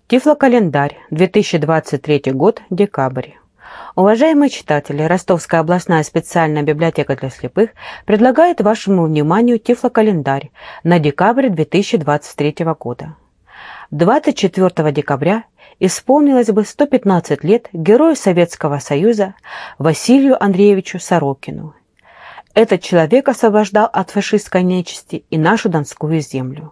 Тифлокалендарь, 2023 год, декабрь. Уважаемые читатели, Ростовская областная специальная библиотека для слепых предлагает вашему вниманию Тифлокалендарь на декабрь 2023 года. 24 декабря исполнилось бы 115 лет герою Советского Союза Василию Андреевичу Сорокину. Этот человек освобождал от фашистской нечисти и нашу Донскую землю.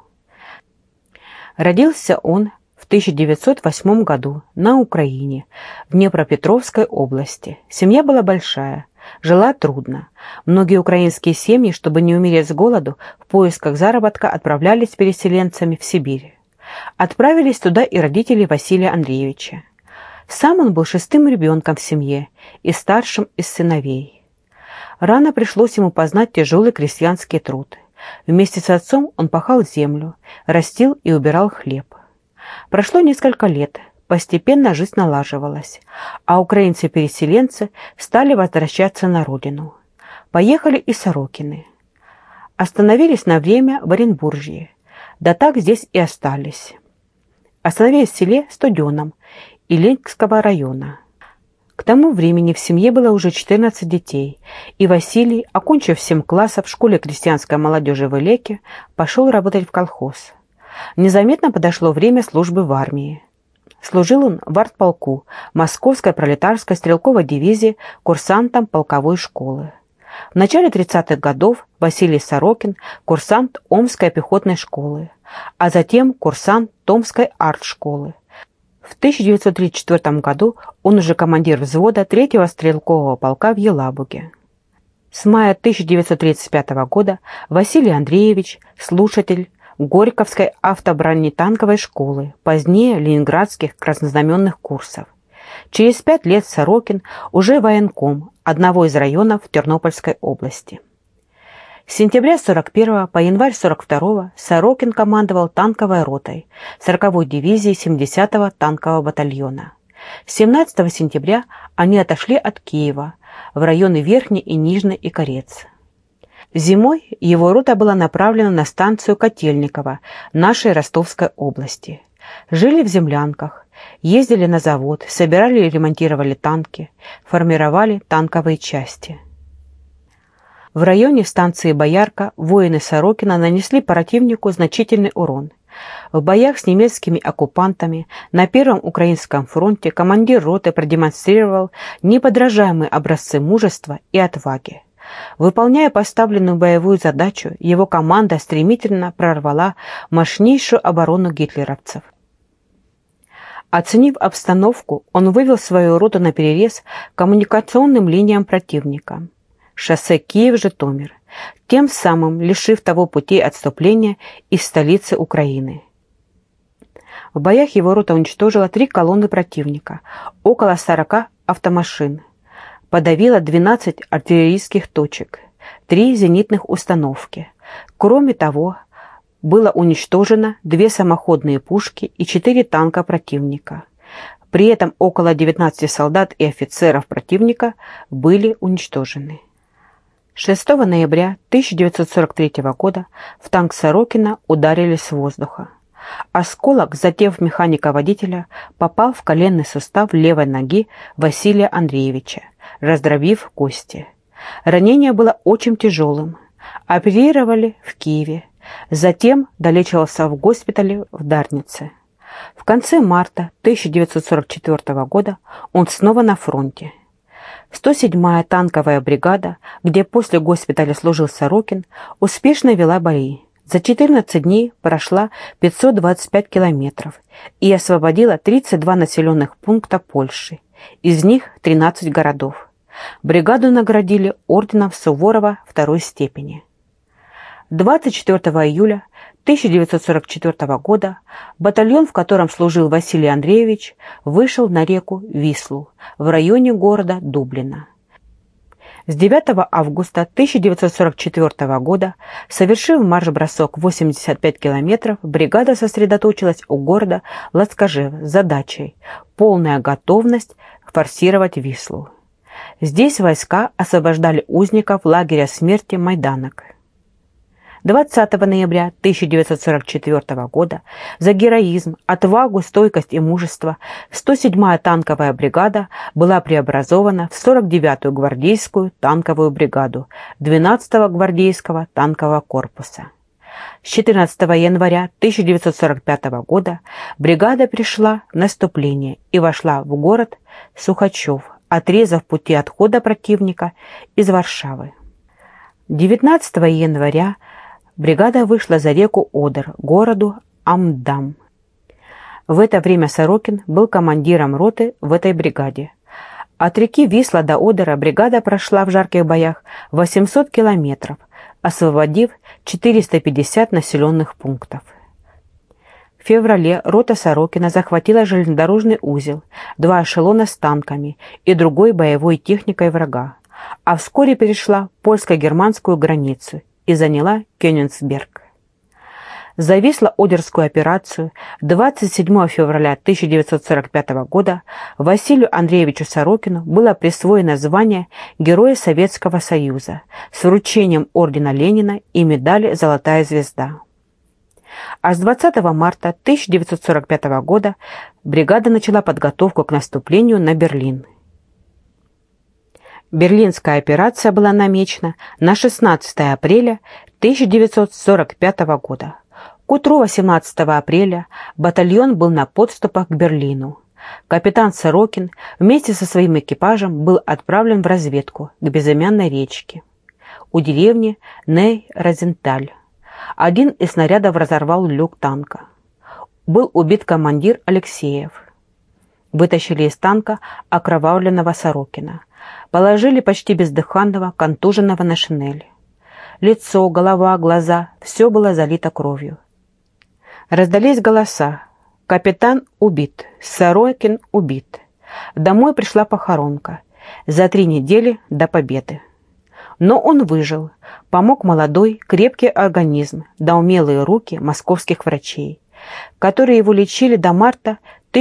Родился он в 1908 году на Украине, в Днепропетровской области. Семья была большая, жила трудно. Многие украинские семьи, чтобы не умереть с голоду, в поисках заработка отправлялись переселенцами в Сибирь. Отправились туда и родители Василия Андреевича. Сам он был 6-м ребенком в семье и старшим из сыновей. Рано пришлось ему познать тяжелый крестьянский труд. Вместе с отцом он пахал землю, растил и убирал хлеб. Прошло несколько лет, постепенно жизнь налаживалась, а украинцы-переселенцы стали возвращаться на родину. Поехали и Сорокины. Остановились на время в Оренбуржье, да так здесь и остались. Остановились в селе Студеном Илинского района. К тому времени в семье было уже 14 детей, и Василий, окончив 7 классов в школе крестьянской молодежи в Илеке, пошел работать в колхоз. Незаметно подошло время службы в армии. Служил он в артполку Московской пролетарской стрелковой дивизии курсантом полковой школы. В начале 30-х годов Василий Сорокин – курсант Омской пехотной школы, а затем курсант Томской артшколы. В 1934 году он уже командир взвода 3-го стрелкового полка в Елабуге. С мая 1935 года Василий Андреевич – слушатель Горьковской автобронетанковой школы, позднее ленинградских краснознаменных курсов. Через 5 лет Сорокин уже военком одного из районов Тернопольской области. С сентября 41 по январь 42 Сорокин командовал танковой ротой 40-й дивизии 70-го танкового батальона. 17 сентября они отошли от Киева в районы Верхний и Нижний Икорец. Зимой его рота была направлена на станцию Котельниково нашей Ростовской области. Жили в землянках, ездили на завод, собирали и ремонтировали танки, формировали танковые части. В районе станции Боярка воины Сорокина нанесли противнику значительный урон. В боях с немецкими оккупантами на Первом Украинском фронте командир роты продемонстрировал неподражаемые образцы мужества и отваги. Выполняя поставленную боевую задачу, его команда стремительно прорвала мощнейшую оборону гитлеровцев. Оценив обстановку, он вывел свою роту на перерез коммуникационным линиям противника. Шоссе Киев-Житомир, тем самым лишив того путей отступления из столицы Украины. В боях его рота уничтожила 3 колонны противника, около 40 автомашин, подавила 12 артиллерийских точек, 3 зенитных установки. Кроме того, было уничтожено 2 самоходные пушки и 4 танка противника. При этом около 19 солдат и офицеров противника были уничтожены. 6 ноября 1943 года в танк Сорокина ударили с воздуха. Осколок, задев механика-водителя, попал в коленный сустав левой ноги Василия Андреевича, раздробив кости. Ранение было очень тяжелым. Оперировали в Киеве. Затем долечивался в госпитале в Дарнице. В конце марта 1944 года он снова на фронте. 107-я танковая бригада, где после госпиталя служил Сорокин, успешно вела бои. За 14 дней прошла 525 километров и освободила 32 населенных пункта Польши, из них 13 городов. Бригаду наградили орденом Суворова 2-й степени. 24 июля 1944 года батальон, в котором служил Василий Андреевич, вышел на реку Вислу в районе города Дублина. С 9 августа 1944 года, совершив марш-бросок 85 километров, бригада сосредоточилась у города Ласкажев с задачей «Полная готовность форсировать Вислу». Здесь войска освобождали узников лагеря смерти Майданок. 20 ноября 1944 года за героизм, отвагу, стойкость и мужество 107-я танковая бригада была преобразована в 49-ю гвардейскую танковую бригаду 12-го гвардейского танкового корпуса. С 14 января 1945 года бригада перешла в наступление и вошла в город Сухачев, отрезав пути отхода противника из Варшавы. 19 января бригада вышла за реку Одер, городу Амдам. В это время Сорокин был командиром роты в этой бригаде. От реки Висла до Одера бригада прошла в жарких боях 800 километров, освободив 450 населенных пунктов. В феврале рота Сорокина захватила железнодорожный узел, 2 эшелона с танками и другой боевой техникой врага, а вскоре перешла польско-германскую границу и заняла Кёнигсберг. За Висло-Одерскую операцию 27 февраля 1945 года Василию Андреевичу Сорокину было присвоено звание Героя Советского Союза с вручением ордена Ленина и медали «Золотая звезда». А с 20 марта 1945 года бригада начала подготовку к наступлению на Берлин. Берлинская операция была намечена на 16 апреля 1945 года. К утру 18 апреля батальон был на подступах к Берлину. Капитан Сорокин вместе со своим экипажем был отправлен в разведку к безымянной речке. У деревни Ней-Розенталь один из снарядов разорвал люк танка. Был убит командир Алексеев. Вытащили из танка окровавленного Сорокина. Положили почти бездыханного, контуженного на шинель. Лицо, голова, глаза – все было залито кровью. Раздались голоса. Капитан убит, Сорокин убит. Домой пришла похоронка. За 3 недели до победы. Но он выжил. Помог молодой, крепкий организм, да умелые руки московских врачей, которые его лечили до марта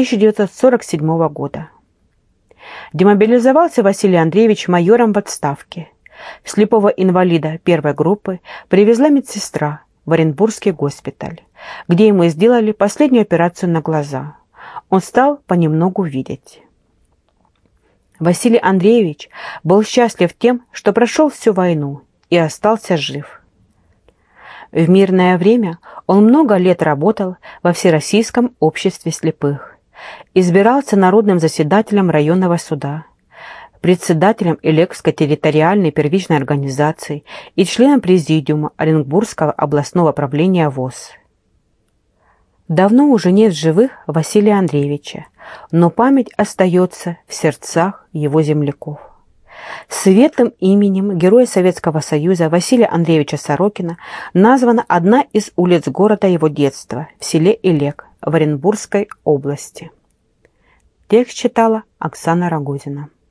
1947 года. Демобилизовался Василий Андреевич майором в отставке. Слепого инвалида первой группы привезла медсестра в Оренбургский госпиталь, где ему сделали последнюю операцию на глаза. Он стал понемногу видеть. Василий Андреевич был счастлив тем, что прошел всю войну и остался жив. В мирное время он много лет работал во Всероссийском обществе слепых, избирался народным заседателем районного суда, председателем Элекской территориальной первичной организации и членом президиума Оренбургского областного правления ВОС. Давно уже нет в живых Василия Андреевича, но память остается в сердцах его земляков. Светлым именем Героя Советского Союза Василия Андреевича Сорокина названа одна из улиц города его детства в селе Илек в Оренбургской области. Текст читала Оксана Рогозина.